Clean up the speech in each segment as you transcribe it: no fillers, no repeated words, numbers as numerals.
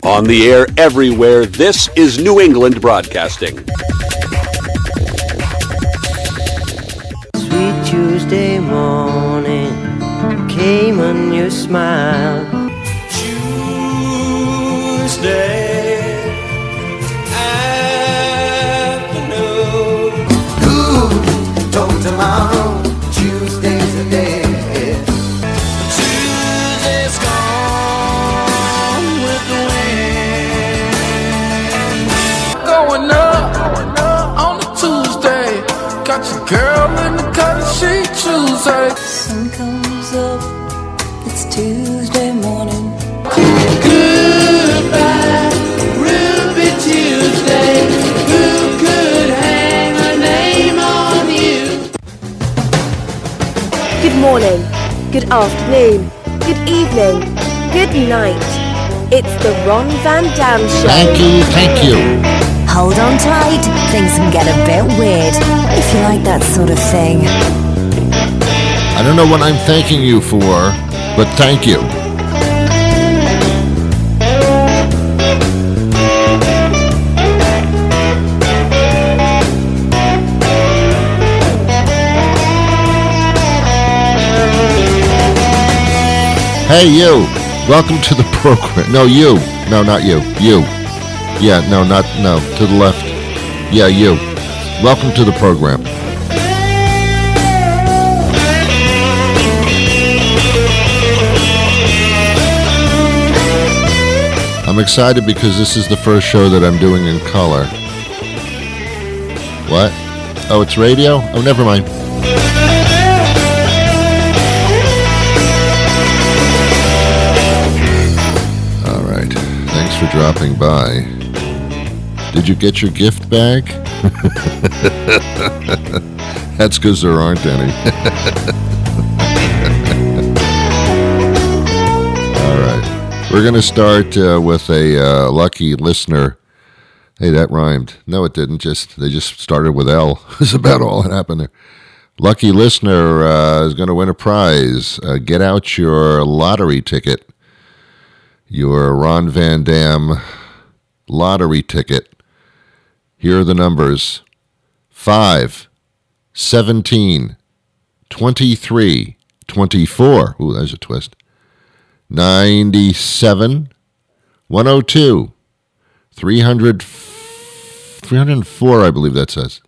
On the air everywhere, this is New England Broadcasting. Sweet Tuesday morning came on your smile. Tuesday afternoon. Ooh, don't tomorrow. Tuesday's a day. Tuesday's gone with the wind. Going up on a Tuesday. Got your girl in the cut sheet Tuesday. Sun comes up, it's Tuesday morning. Goodbye, Ruby Tuesday. Who could hang a name on you? Good morning, good afternoon, good evening, good night. It's the Ron Van Dam Show. Thank you. Hold on tight, things can get a bit weird, if you like that sort of thing. I don't know what I'm thanking you for, but thank you. Hey, you. Welcome to the program. No, you. No, not you. You. Yeah, no, to the left. Yeah, you. Welcome to the program. I'm excited because this is the first show that I'm doing in color. What? Oh, it's radio? Oh, never mind. All right. Thanks for dropping by. Did you get your gift bag? That's because there aren't any. All right. We're going to start with a lucky listener. Hey, that rhymed. No, it didn't. They just started with L. That's about all that happened there. Lucky listener is going to win a prize. Get out your lottery ticket. Your Ron Van Dam lottery ticket. Here are the numbers. 5, 17, 23, 24. Ooh, there's a twist. 97, 102, 304, I believe that says.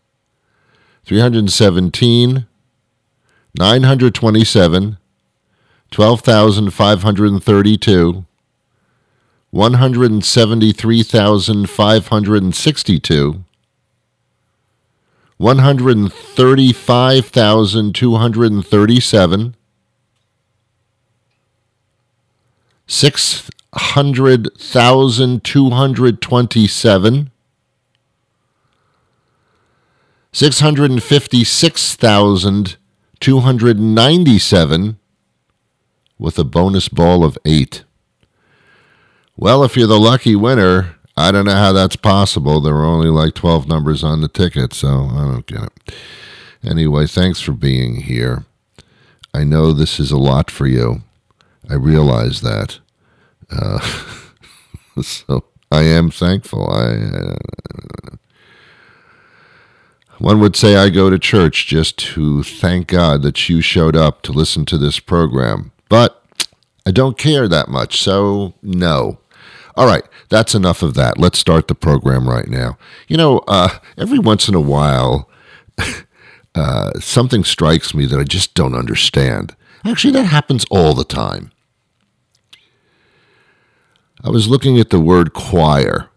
317, 927, 12,532, 173,562, 135,237, 600,227, 656,297, with a bonus ball of 8. Well, if you're the lucky winner, I don't know how that's possible. There are only like 12 numbers on the ticket, so I don't get it. Anyway, thanks for being here. I know this is a lot for you. I realize that. So I am thankful. One would say I go to church just to thank God that you showed up to listen to this program. But I don't care that much, so no. All right, that's enough of that. Let's start the program right now. You know, every once in a while, something strikes me that I just don't understand. Actually, that happens all the time. I was looking at the word choir,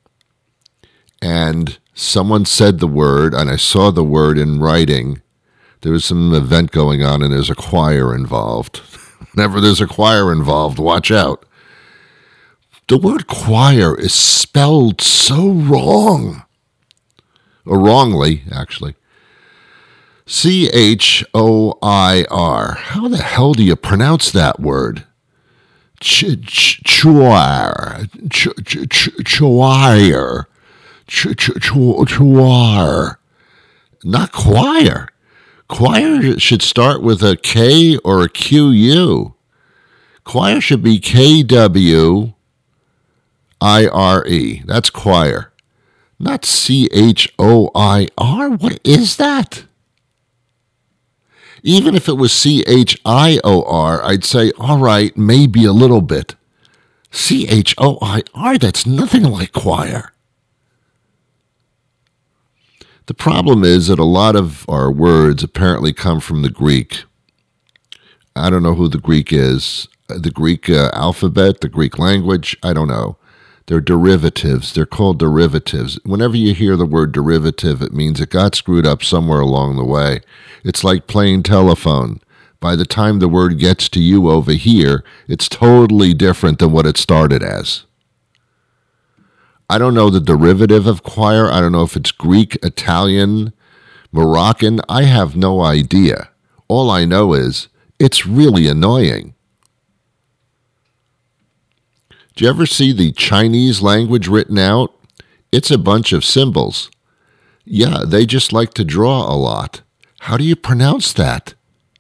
and someone said the word, and I saw the word in writing. There was some event going on, and there's a choir involved. Whenever there's a choir involved, watch out. The word choir is spelled so wrong, or wrongly, actually. C-H-O-I-R. How the hell do you pronounce that word? Choir. Choir. Choir. Not choir. Choir should start with a K or a Q-U. Choir should be K-W-I-R. I-R-E. That's choir. Not C-H-O-I-R. What is that? Even if it was C-H-I-O-R, I'd say, all right, maybe a little bit. C-H-O-I-R, that's nothing like choir. The problem is that a lot of our words apparently come from the Greek. I don't know who the Greek is. The Greek alphabet, the Greek language, I don't know. They're derivatives. They're called derivatives. Whenever you hear the word derivative, it means it got screwed up somewhere along the way. It's like playing telephone. By the time the word gets to you over here, it's totally different than what it started as. I don't know the derivative of choir. I don't know if it's Greek, Italian, Moroccan. I have no idea. All I know is it's really annoying. Do you ever see the Chinese language written out? It's a bunch of symbols. Yeah, they just like to draw a lot. How do you pronounce that?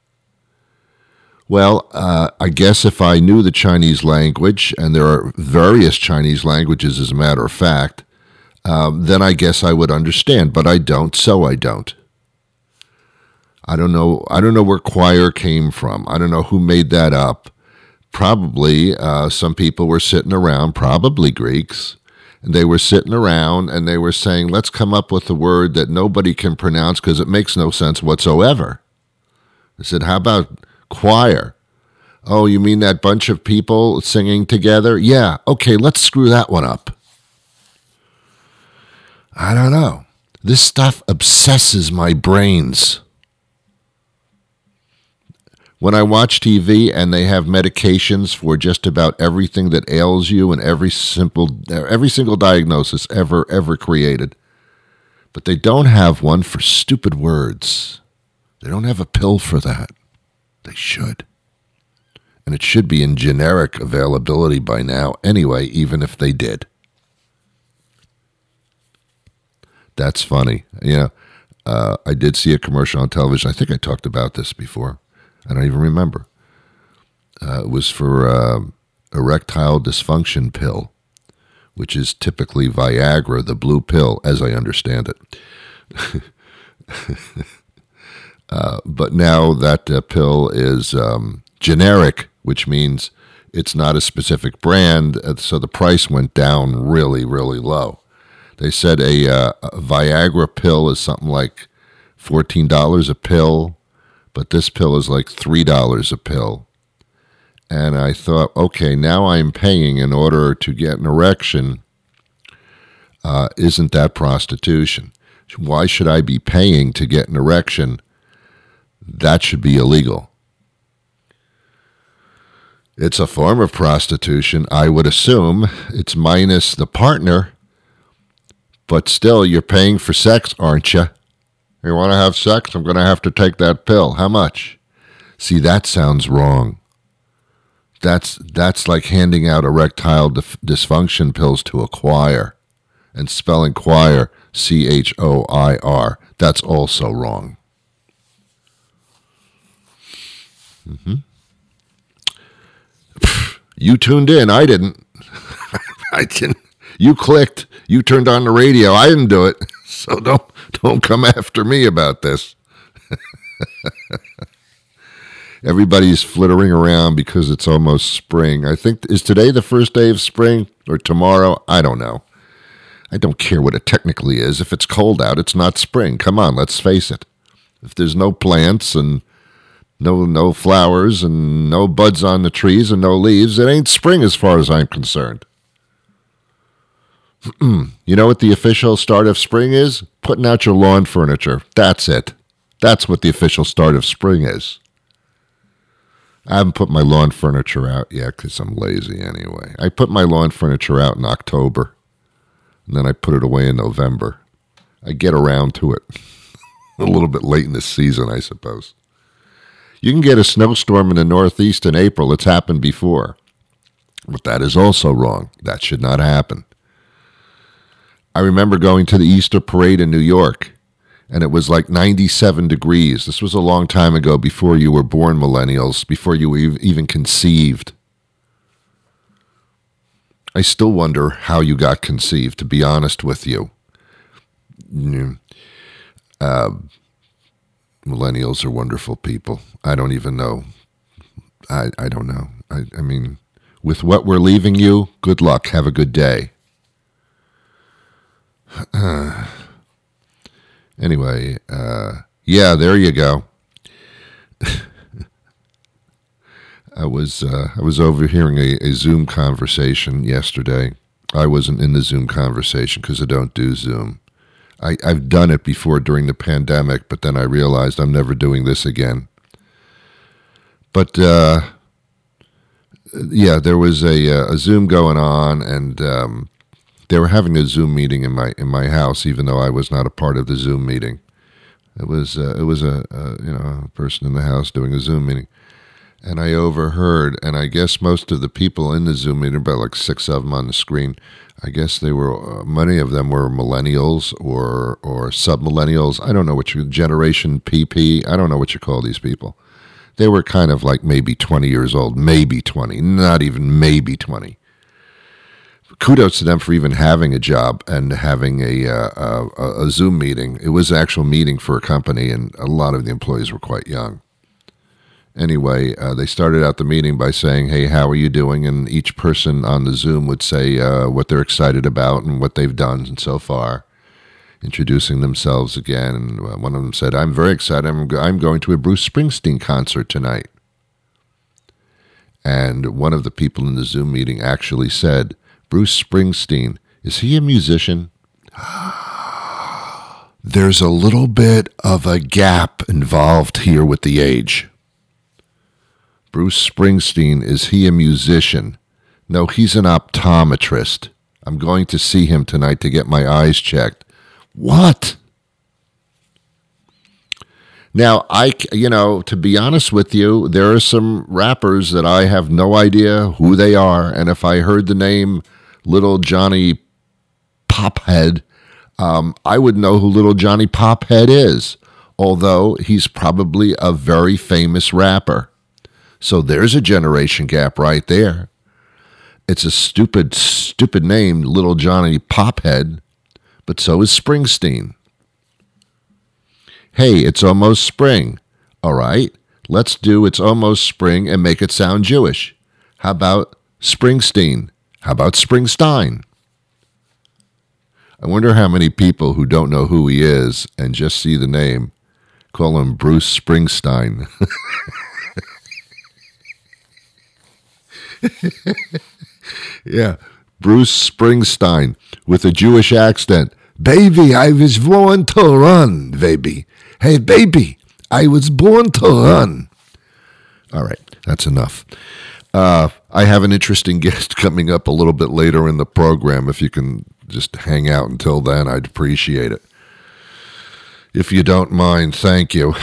Well, I guess if I knew the Chinese language, and there are various Chinese languages as a matter of fact, then I guess I would understand, but I don't, so I don't. I don't know where choir came from. I don't know who made that up. Probably some people were sitting around, probably Greeks, and they were sitting around and they were saying, let's come up with a word that nobody can pronounce because it makes no sense whatsoever. I said, how about choir? Oh, you mean that bunch of people singing together? Yeah, okay, let's screw that one up. I don't know. This stuff obsesses my brains. When I watch TV and they have medications for just about everything that ails you and every single diagnosis ever created, but they don't have one for stupid words. They don't have a pill for that. They should. And it should be in generic availability by now anyway, even if they did. That's funny. You know, I did see a commercial on television. I think I talked about this before. I don't even remember. It was for erectile dysfunction pill, which is typically Viagra, the blue pill, as I understand it. But now that pill is generic, which means it's not a specific brand, so the price went down really, really low. They said a Viagra pill is something like $14 a pill, but this pill is like $3 a pill. And I thought, okay, now I'm paying in order to get an erection. Isn't that prostitution? Why should I be paying to get an erection? That should be illegal. It's a form of prostitution, I would assume. It's minus the partner. But still, you're paying for sex, aren't you? You want to have sex? I'm going to have to take that pill. How much? See, that sounds wrong. That's like handing out erectile dysfunction pills to a choir and spelling choir C-H-O-I-R. That's also wrong. You tuned in. I didn't. I didn't. You clicked. You turned on the radio. I didn't do it. So don't come after me about this. Everybody's flittering around because it's almost spring. I think, is today the first day of spring or tomorrow? I don't know. I don't care what it technically is. If it's cold out, it's not spring. Come on, let's face it. If there's no plants and no flowers and no buds on the trees and no leaves, it ain't spring as far as I'm concerned. You know what the official start of spring is? Putting out your lawn furniture. That's it. That's what the official start of spring is. I haven't put my lawn furniture out yet because I'm lazy anyway. I put my lawn furniture out in October, and then I put it away in November. I get around to it a little bit late in the season, I suppose. You can get a snowstorm in the Northeast in April. It's happened before. But that is also wrong. That should not happen. I remember going to the Easter parade in New York, and it was like 97 degrees. This was a long time ago, before you were born, millennials, before you were even conceived. I still wonder how you got conceived, to be honest with you. Millennials are wonderful people. I don't even know. I don't know. I mean, with what we're leaving you, good luck. Have a good day. Anyway, yeah, there you go. I was overhearing a Zoom conversation yesterday. I wasn't in the Zoom conversation because I don't do Zoom. I've done it before during the pandemic, but then I realized I'm never doing this again. But yeah, there was a Zoom going on, and they were having a Zoom meeting in my house, even though I was not a part of the Zoom meeting. It was a person in the house doing a Zoom meeting. And I overheard, and I guess most of the people in the Zoom meeting, about like 6 of them on the screen, I guess they were, many of them were millennials or sub-millennials. I don't know what Generation PP, I don't know what you call these people. They were kind of like maybe 20 years old, maybe 20, not even maybe 20. Kudos to them for even having a job and having a Zoom meeting. It was an actual meeting for a company, and a lot of the employees were quite young. Anyway, they started out the meeting by saying, hey, how are you doing? And each person on the Zoom would say what they're excited about and what they've done so far, introducing themselves again. And one of them said, I'm very excited. I'm going to a Bruce Springsteen concert tonight. And one of the people in the Zoom meeting actually said, Bruce Springsteen, is he a musician? There's a little bit of a gap involved here with the age. Bruce Springsteen, is he a musician? No, he's an optometrist. I'm going to see him tonight to get my eyes checked. What? Now, to be honest with you, there are some rappers that I have no idea who they are, and if I heard the name Little Johnny Pophead, I would know who Little Johnny Pophead is, although he's probably a very famous rapper. So there's a generation gap right there. It's a stupid, stupid name, Little Johnny Pophead, but so is Springsteen. Hey, it's almost spring. All right, let's do It's Almost Spring and make it sound Jewish. How about Springsteen? How about Springsteen? I wonder how many people who don't know who he is and just see the name call him Bruce Springsteen. Yeah, Bruce Springsteen with a Jewish accent. Baby, I was born to run, baby. Hey, baby, I was born to run. All right, that's enough. I have an interesting guest coming up a little bit later in the program. If you can just hang out until then, I'd appreciate it. If you don't mind, thank you.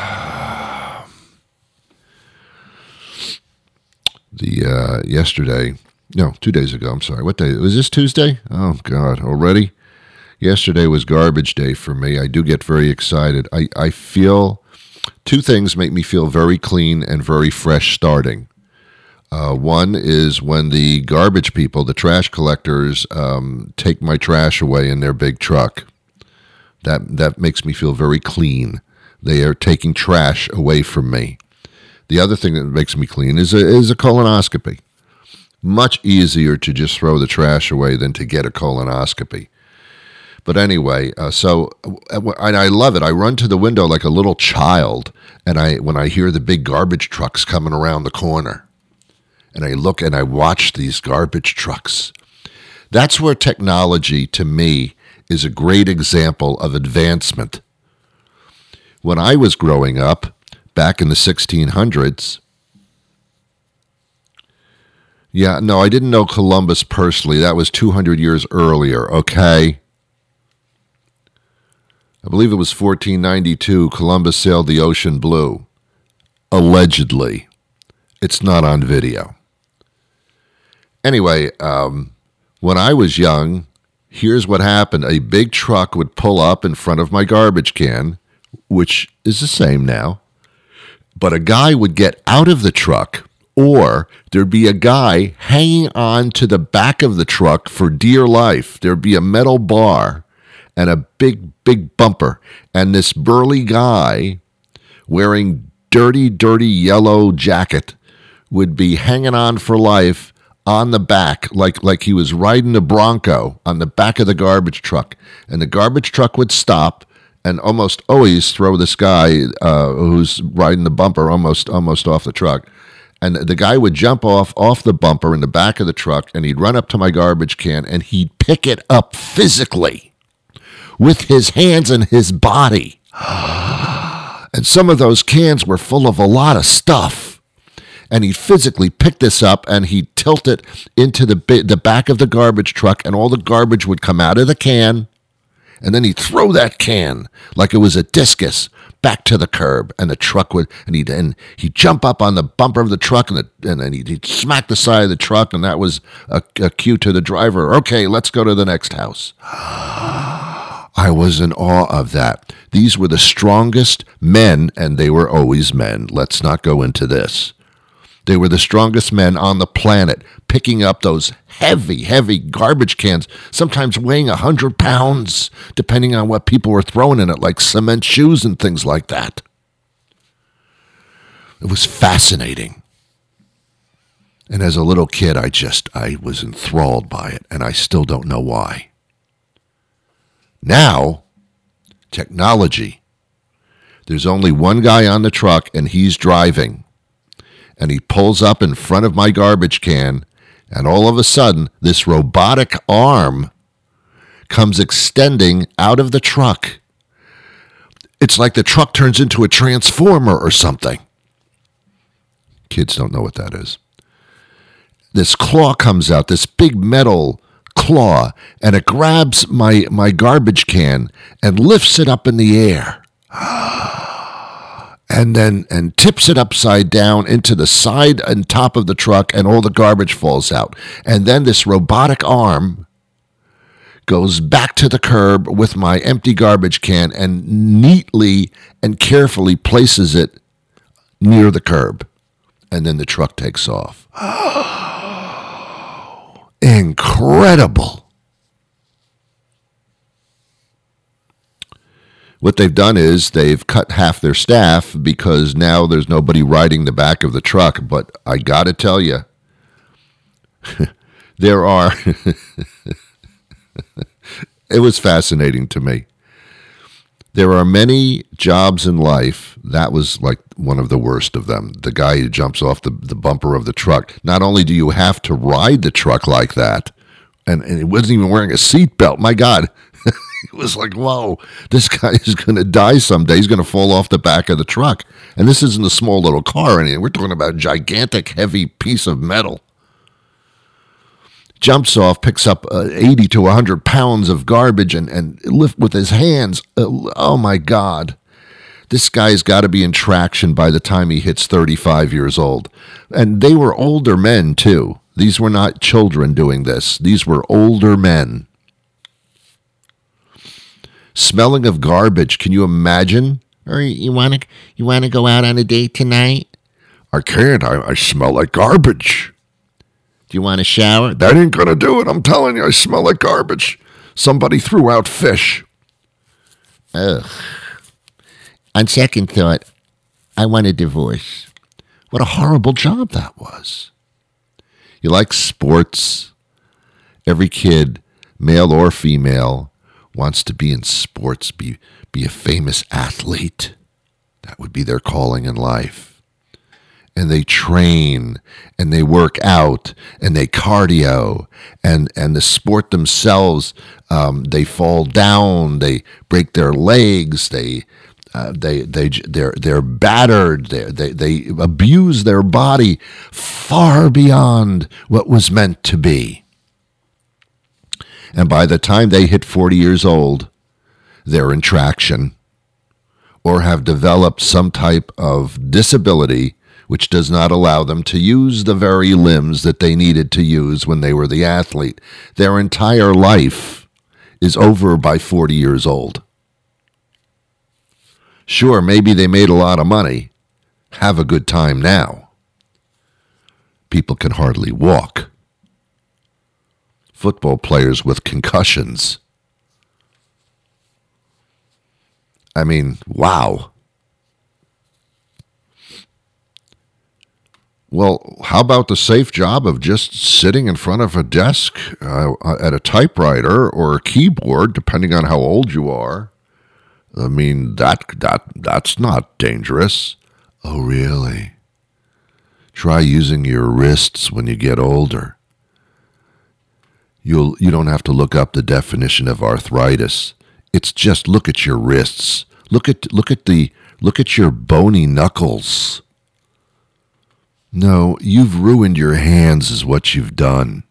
Yesterday, no, 2 days ago, I'm sorry. What day? Was this Tuesday? Oh, God, already? Yesterday was garbage day for me. I do get very excited. I feel, two things make me feel very clean and very fresh starting. One is when the garbage people, the trash collectors, take my trash away in their big truck. That makes me feel very clean. They are taking trash away from me. The other thing that makes me clean is a colonoscopy. Much easier to just throw the trash away than to get a colonoscopy. But anyway, and I love it. I run to the window like a little child, and when I hear the big garbage trucks coming around the corner, and I look and I watch these garbage trucks. That's where technology, to me, is a great example of advancement. When I was growing up, back in the 1600s, yeah, no, I didn't know Columbus personally. That was 200 years earlier, okay? I believe it was 1492, Columbus sailed the ocean blue. Allegedly. It's not on video. Anyway, when I was young, here's what happened. A big truck would pull up in front of my garbage can, which is the same now. But a guy would get out of the truck, Or there'd be a guy hanging on to the back of the truck for dear life. There'd be a metal bar and a big, big bumper. And this burly guy wearing dirty, dirty yellow jacket would be hanging on for life on the back, like he was riding a Bronco on the back of the garbage truck. And the garbage truck would stop and almost always throw this guy who's riding the bumper almost off the truck. And the guy would jump off the bumper in the back of the truck, and he'd run up to my garbage can, and he'd pick it up physically with his hands and his body. And some of those cans were full of a lot of stuff. And he'd physically pick this up, and he'd tilt it into the back of the garbage truck, and all the garbage would come out of the can. And then he'd throw that can like it was a discus back to the curb, and the truck would, and he'd jump up on the bumper of the truck, and then he'd smack the side of the truck, and that was a cue to the driver. Okay, let's go to the next house. I was in awe of that. These were the strongest men, and they were always men. Let's not go into this. They were the strongest men on the planet, picking up those heavy, heavy garbage cans, sometimes weighing 100 pounds, depending on what people were throwing in it, like cement shoes and things like that. It was fascinating. And as a little kid, I was enthralled by it, and I still don't know why. Now, technology. There's only one guy on the truck, and he's driving. And he pulls up in front of my garbage can, and all of a sudden, this robotic arm comes extending out of the truck. It's like the truck turns into a transformer or something. Kids don't know what that is. This claw comes out, this big metal claw, and it grabs my garbage can and lifts it up in the air. And tips it upside down into the side and top of the truck, and all the garbage falls out. And then this robotic arm goes back to the curb with my empty garbage can and neatly and carefully places it near the curb. And then the truck takes off. Incredible. What they've done is they've cut half their staff because now there's nobody riding the back of the truck. But I got to tell you, there are, it was fascinating to me. There are many jobs in life. That was like one of the worst of them. The guy who jumps off the bumper of the truck. Not only do you have to ride the truck like that, and he wasn't even wearing a seatbelt. My God. It was like, whoa, this guy is going to die someday. He's going to fall off the back of the truck. And this isn't a small little car or anything. We're talking about a gigantic, heavy piece of metal. Jumps off, picks up 80 to 100 pounds of garbage and lift with his hands. Oh, my God. This guy's got to be in traction by the time he hits 35 years old. And they were older men, too. These were not children doing this. These were older men. Smelling of garbage. Can you imagine? Or you want to go out on a date tonight? I can't. I smell like garbage. Do you want to shower? That ain't going to do it. I'm telling you, I smell like garbage. Somebody threw out fish. Ugh. On second thought, I want a divorce. What a horrible job that was. You like sports? Every kid, male or female, wants to be in sports, be a famous athlete. That would be their calling in life. And they train, and they work out, and they cardio, and the sport themselves, they fall down, they break their legs, they're battered, they abuse their body far beyond what was meant to be. And by the time they hit 40 years old, they're in traction or have developed some type of disability which does not allow them to use the very limbs that they needed to use when they were the athlete. Their entire life is over by 40 years old. Sure, maybe they made a lot of money. Have a good time now. People can hardly walk. Football players with concussions. I mean, wow. Well, how about the safe job of just sitting in front of a desk at a typewriter or a keyboard, depending on how old you are? I mean, that's not dangerous. Oh, really? Try using your wrists when you get older. You don't have to look up the definition of arthritis. It's just look at your wrists. Look at your bony knuckles. No, you've ruined your hands is what you've done.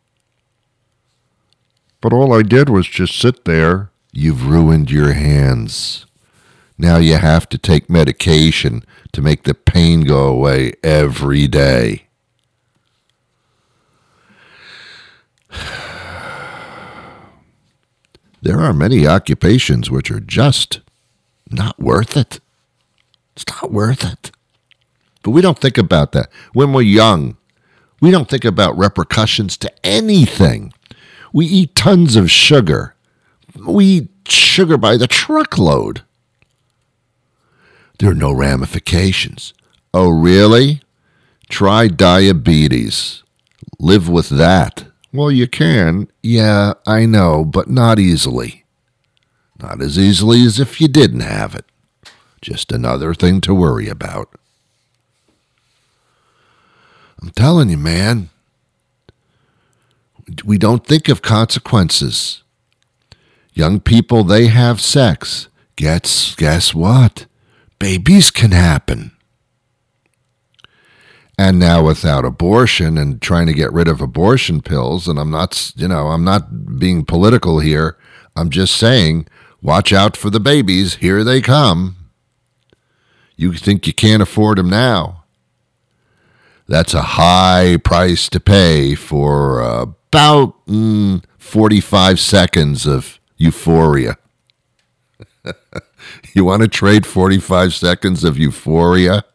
But all I did was just sit there. You've ruined your hands. Now you have to take medication to make the pain go away every day. There are many occupations which are just not worth it. It's not worth it. But we don't think about that. When we're young, we don't think about repercussions to anything. We eat tons of sugar. We eat sugar by the truckload. There are no ramifications. Oh, really? Try diabetes. Live with that. Well, you can. Yeah, I know, but not easily. Not as easily as if you didn't have it. Just another thing to worry about. I'm telling you, man. We don't think of consequences. Young people, they have sex. Guess what? Babies can happen. And now without abortion and trying to get rid of abortion pills, and I'm not being political here. I'm just saying, watch out for the babies. Here they come. You think you can't afford them now. That's a high price to pay for about 45 seconds of euphoria. You want to trade 45 seconds of euphoria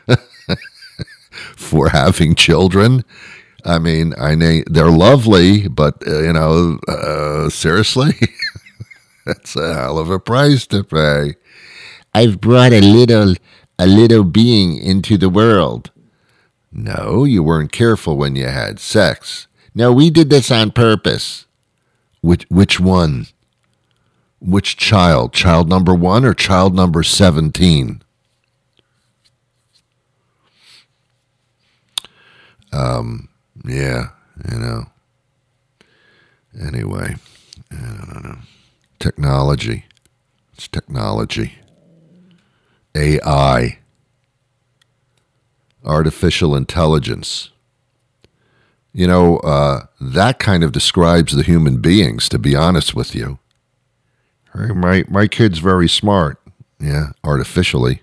for having children? I mean, they're lovely, but, seriously? That's a hell of a price to pay. I've brought a little being into the world. No, you weren't careful when you had sex. No, we did this on purpose. Which one? Which child? Child number 1 or child number 17? Yeah, Anyway, I don't know. Technology. It's technology. AI. Artificial intelligence. That kind of describes the human beings, to be honest with you. My kid's very smart. Yeah, artificially.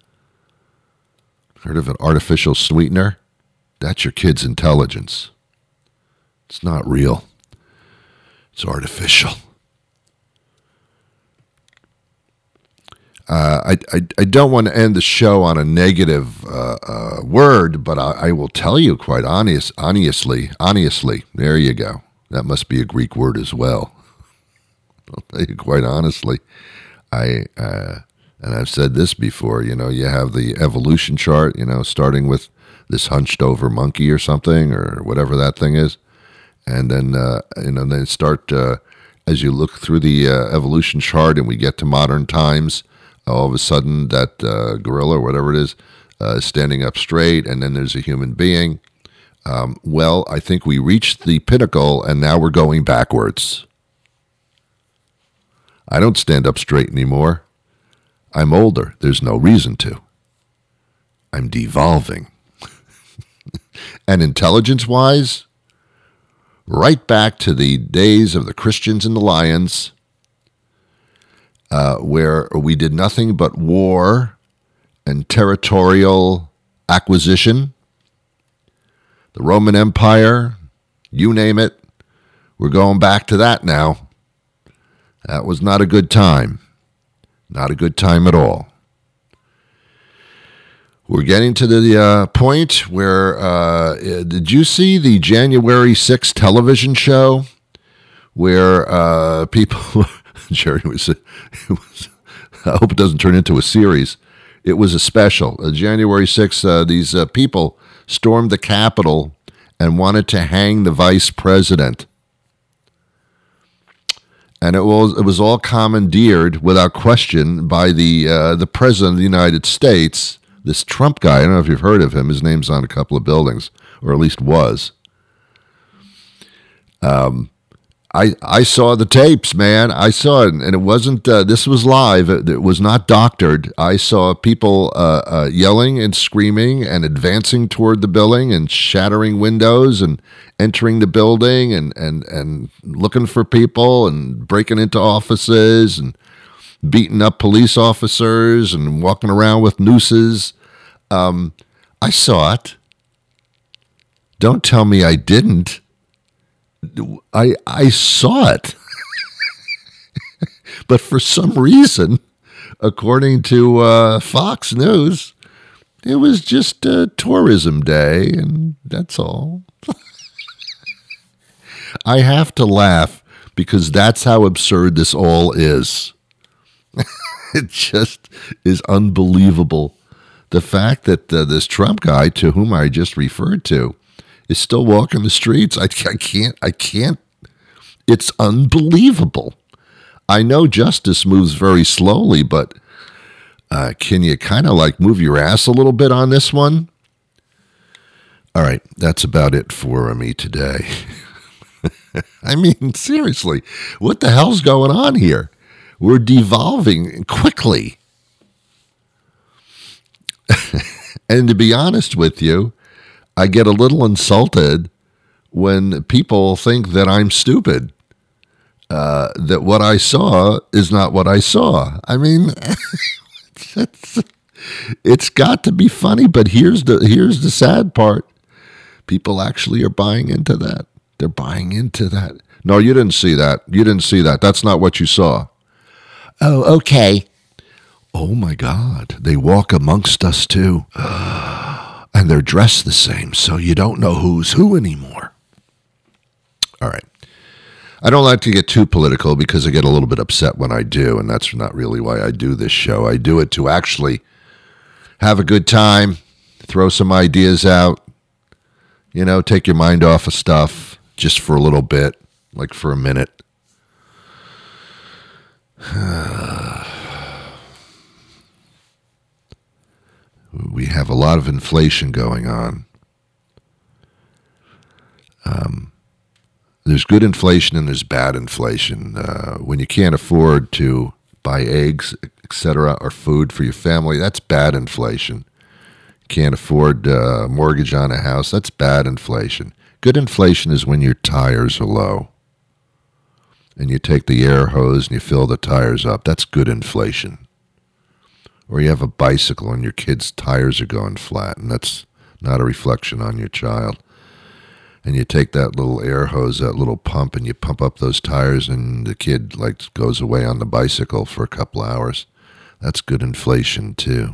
Heard of an artificial sweetener? That's your kid's intelligence. It's not real. It's artificial. I don't want to end the show on a negative word, but I will tell you quite honestly, there you go. That must be a Greek word as well. I'll tell you quite honestly. And I've said this before, you have the evolution chart, starting with this hunched over monkey or something, or whatever that thing is. And then, then start, as you look through the evolution chart and we get to modern times, all of a sudden that gorilla or whatever it is standing up straight, and then there's a human being. Well, I think we reached the pinnacle, and now we're going backwards. I don't stand up straight anymore. I'm older. There's no reason to. I'm devolving. And intelligence-wise, right back to the days of the Christians and the lions, where we did nothing but war and territorial acquisition. The Roman Empire, you name it, we're going back to that now. That was not a good time. Not a good time at all. We're getting to the point where, did you see the January 6th television show where people, Jerry, I hope it doesn't turn into a series. It was a special. January 6th, these people stormed the Capitol and wanted to hang the vice president. And it was all commandeered without question by the president of the United States, this Trump guy. I don't know if you've heard of him. His name's on a couple of buildings, or at least was. I saw the tapes, man. I saw it, and it wasn't. This was live. It was not doctored. I saw people yelling and screaming and advancing toward the building and shattering windows and entering the building and looking for people and breaking into offices and beating up police officers and walking around with nooses. I saw it. Don't tell me I didn't. I saw it. But for some reason, according to Fox News, it was just a tourism day, and that's all. I have to laugh because that's how absurd this all is. It just is unbelievable. The fact that this Trump guy, to whom I just referred to, is still walking the streets. I can't. It's unbelievable. I know justice moves very slowly, but can you kind of like move your ass a little bit on this one? All right, that's about it for me today. I mean, seriously, what the hell's going on here? We're devolving quickly. And to be honest with you, I get a little insulted when people think that I'm stupid, that what I saw is not what I saw. I mean, it's got to be funny, but here's the sad part. People actually are buying into that. They're buying into that. No, you didn't see that. You didn't see that. That's not what you saw. Oh, okay. Oh, my God. They walk amongst us, too. And they're dressed the same, so you don't know who's who anymore. All right. I don't like to get too political because I get a little bit upset when I do, and that's not really why I do this show. I do it to actually have a good time, throw some ideas out, take your mind off of stuff just for a little bit, like for a minute. We have a lot of inflation going on. There's good inflation and there's bad inflation. When you can't afford to buy eggs, etc., or food for your family, that's bad inflation. Can't afford a mortgage on a house, that's bad inflation. Good inflation is when your tires are low and you take the air hose and you fill the tires up. That's good inflation. Or you have a bicycle and your kid's tires are going flat, and that's not a reflection on your child. And you take that little air hose, that little pump, and you pump up those tires, and the kid goes away on the bicycle for a couple hours. That's good inflation too.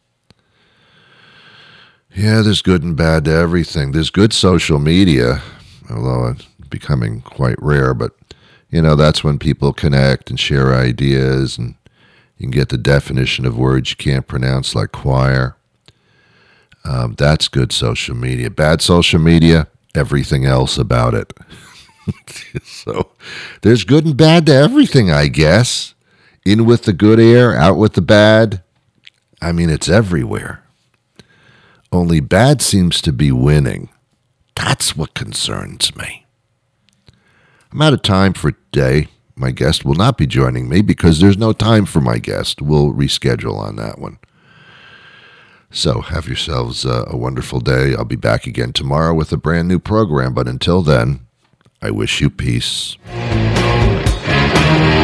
Yeah, there's good and bad to everything. There's good social media, although it's becoming quite rare, but that's when people connect and share ideas, and you can get the definition of words you can't pronounce, like choir. That's good social media. Bad social media, everything else about it. So there's good and bad to everything, I guess. In with the good air, out with the bad. I mean, it's everywhere. Only bad seems to be winning. That's what concerns me. I'm out of time for today. My guest will not be joining me because there's no time for my guest. We'll reschedule on that one. So have yourselves a wonderful day. I'll be back again tomorrow with a brand new program. But until then, I wish you peace.